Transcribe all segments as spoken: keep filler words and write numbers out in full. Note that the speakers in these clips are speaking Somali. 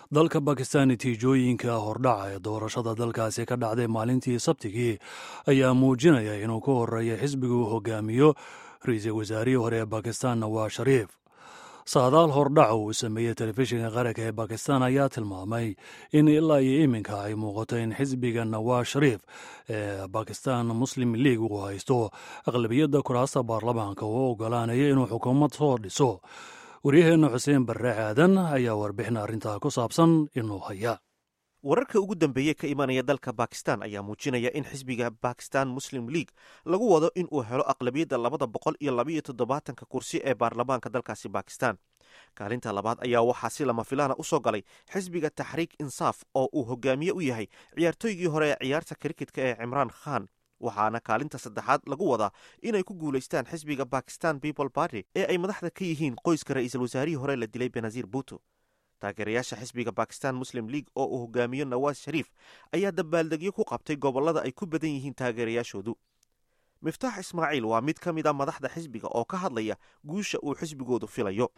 dalka bakistan natiijooyinka hordhaca ee doorashada dalkaasi ka dhacday maalintii sabtigii ayaa muujinaya inuu ka horeeya xisbiga uu hogaamiyo ra-iisul wasaarihii hore ee bakistan nawaas shariif. saadaal hordhaca uu sameeyey telefishinka qaranka ee bakistan ayaa tilmaamay in ilaa iyo iminka ay muuqato in xisbiga nawaas shariif ee bakistan muslim league uu haysto aqlabiyadda kuraasta baarlamaanka oo ogolaanaya inuu xukuumad soo dhiso. waryaheena xuseen barre aadan ayaa warbixin arrintaa ku saabsan inuu haya. wararka ugu dambeeyey ka imanaya dalka bakistan ayaa muujinaya in xisbiga bakistan muslim league lagu wado in uu helo aqlabiyadda labada boqol iyo labaiyo toddobaatanka kursi ee baarlamaanka dalkaasi bakistan. kaalinta labaad ayaa waxaa si lama filaana u soo galay xisbiga taxriik insaaf oo uu hogaamiye u yahay ciyaartooygii hore ee ciyaarta kriketka ee cimraan khan, waxaana kaalinta saddexaad lagu wadaa inay ku guulaystaan xisbiga bakistan people party ee ay madaxda ka yihiin qoyska ra-iisul wasaarihii hore la dilay benazir bhutto. taageerayaasha xisbiga bakistan muslim league oo uu hogaamiyo nawaas shariif ayaa dabaaldegyo ku qabtay gobolada ay ku badan yihiin taageerayaashoodu. miftaax ismaaciil waa mid ka mid a madaxda xisbiga oo ka hadlaya guusha uu xisbigoodu filayo.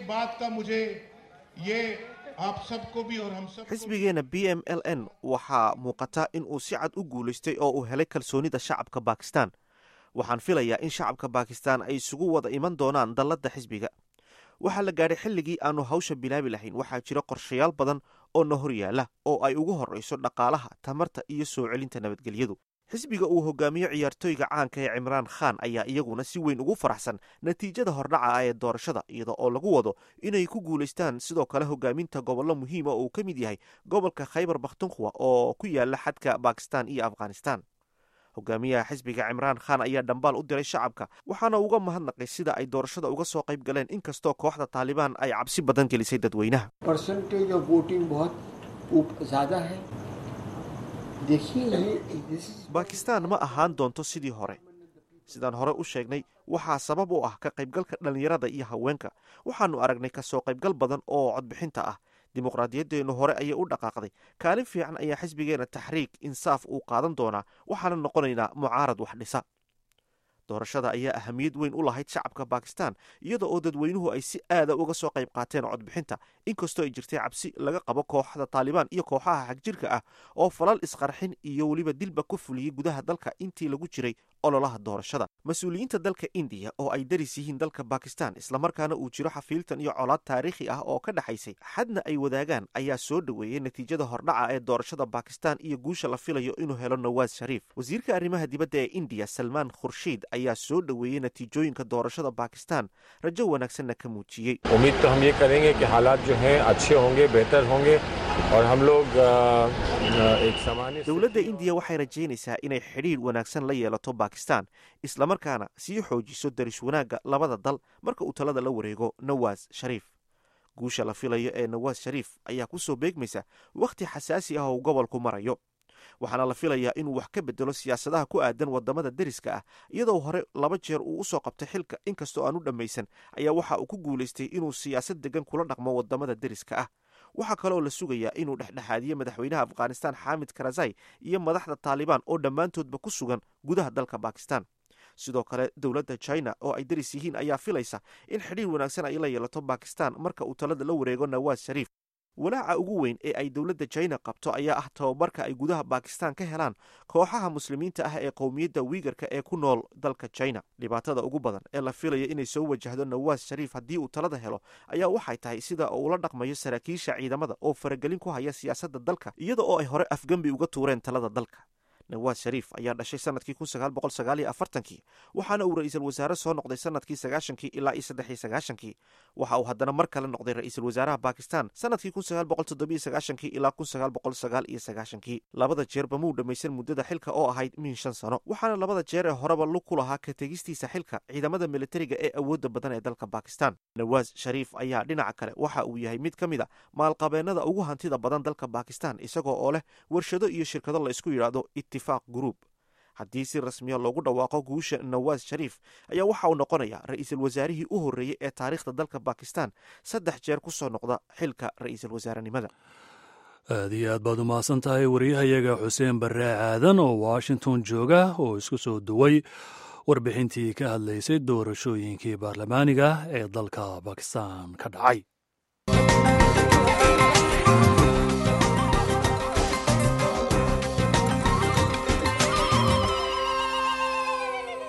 xisbigeena b m l n waxaa muuqata in uu si cad u guulaystay oo uu helay kalsoonida shacabka bakistan. waxaan filayaa in shacabka bakistan ay isugu wada iman doonaan dalladda xisbiga. waxaa la gaadhay xilligii aanu hawsha bilaabi lahayn. waxaa jira qorshayaal badan oo na hor yaala oo ay ugu horrayso dhaqaalaha, tamarta iyo soo celinta nabadgelyadu. xisbiga uu hogaamiyo ciyaartooyga caanka ee cimraan khan ayaa iyaguna si weyn ugu faraxsan natiijada hordhaca ah ee doorashada, iyada oo lagu wado inay ku guulaystaan sidoo kale hogaaminta gobollo muhiima oo uu ka mid yahay gobolka khaybar bakhtunkhwa oo ku yaala xadka bakistan iyo afghanistan. hogaamiyaha xisbiga cimraan khan ayaa dhambaal u diray shacabka, waxaana uga mahadnaqay sida ay doorashada uga soo qayb galeen inkastoo kooxda taalibaan ay cabsi badan gelisay dadweynaha. bakistan ma ahaan doonto sidii hore. sidaan hore u sheegnay, waxaa sabab u ah ka qaybgalka dhallinyarada iyo haweenka. waxaanu aragnay kasoo qaybgal badan oo codbixinta ah. dimuqraadiyaddeennu hore ayay u dhaqaaqday. kaalin fiican ayaa xisbigeena taxriik insaaf uu qaadan doonaa, waxaana noqonaynaa mucaarad wax dhisa. doorashada ayaa ahamiyad weyn u lahayd shacabka bakistan, iyada oo dadweynuhu ay si aada uga soo qayb qaateen codbixinta, inkastoo ay jirtay cabsi laga qabo kooxda taalibaan iyo kooxaha xagjirka ah oo falal isqarxin iyo weliba dilba ku fuliyey gudaha dalka intii lagu jiray ololaha doorashada. mas-uuliyiinta dalka indiya oo ay daris yihiin dalka bakistan islamarkaana uu jiro xafiiltan iyo colaad taariikhi ah oo ka dhexaysay xadna ay wadaagaan ayaa soo dhoweeyey natiijada hordhaca ee doorashada bakistan iyo guusha la filayo inuu helo nawaas shariif. wasiirka arrimaha dibadda ee indiya salmaan khurshiid ayaa soo dhoweeyey natiijooyinka doorashada bakistan, rajo wanaagsanna ka muujiyey. उम्मीद तो हम ये करेंगे कि हालात जो हैं अच्छे होंगे, बेहतर होंगे और हम लोग एक सामान्य dowladda indiya waxay rajaynaysaa inay xidhiir wanaagsan la yeelato bakistan, islamarkaana sii xoojiso daris wanaagga labada dal marka uu talada la wareego nawaas shariif. guusha la filayo ee nawaas shariif ayaa ku soo beegmaysa wakhti xasaasi ah oo gobolku marayo. waxaana la filayaa inuu wax ka bedelo siyaasadaha ku aadan wadamada deriska ah. iyadoo hore laba jeer uu usoo qabtay xilka inkastoo aan u dhammaysan, ayaa waxa uu ku guulaystay inuu siyaasad degan kula dhaqmo wadamada deriska ah. waxaa kaloo la sugayaa inuu dhexdhexaadiyo madaxweynaha afghanistan xaamid karazai iyo madaxda taalibaan oo dhammaantoodba ku sugan gudaha dalka bakistan. sidoo kale dowladda china oo ay deris yihiin ayaa filaysa in xidhiir wanaagsan ay la yeelato bakistan marka uu talada la wareego nawaas shariif. walaaca ugu weyn ee ay dowladda china qabto ayaa ah tababarka ay gudaha bakistan ka helaan kooxaha muslimiinta ah ee qowmiyadda wiigarka ee ku nool dalka china. dhibaatada ugu badan ee la filaya inay soo wajahdo nawaas shariif haddii uu talada helo ayaa waxay tahay sida uu ula dhaqmayo saraakiisha ciidamada oo faragelin ku haya siyaasadda dalka, iyada oo ay hore afgembi uga tuureen talada dalka. nawaas shariif ayaa dhashay sanadkii kun sagaal boqol sagaal iyo afartankii, waxaana uu ra-iisul wasaare soo noqday sanadkii sagaashankii ilaa iyo saddex iyo sagaashankii. waxa uu haddana mar kale noqday ra-iisul wasaaraha bakistan sanadkii kun sagaal boqol toddobiyo sagaashankii ilaa kun sagaal boqol sagaal iyo sagaashankii. labada jeerba muu dhammaysan muddada xilka oo ahayd min shan sano, waxaana labada jeer ee horeba lug ku lahaa ka tegistiisa xilka ciidamada militariga ee awoodda badan ee dalka bakistan. nawaas shariif ayaa dhinaca kale waxa uu yahay mid ka mid a maalqabeennada ugu hantida badan dalka bakistan, isagoo oo leh warshado iyo shirkado la isku yidhaahdo group. haddii si rasmiya loogu dhawaaqo guusha nawaas shariif ayaa waxa uu noqonayaa ra-iisul wasaarihii u horreeyey ee taariikhda dalka bakistan saddex jeer ku soo noqda xilka ra-iisul wasaarenimada. aad iyo aad baad u mahadsan tahay wariyahayaga xuseen barre aadan oo washington jooga oo isku soo duway warbixintii ka hadlaysay doorashooyinkii baarlamaaniga ee dalka bakistan ka dhacay.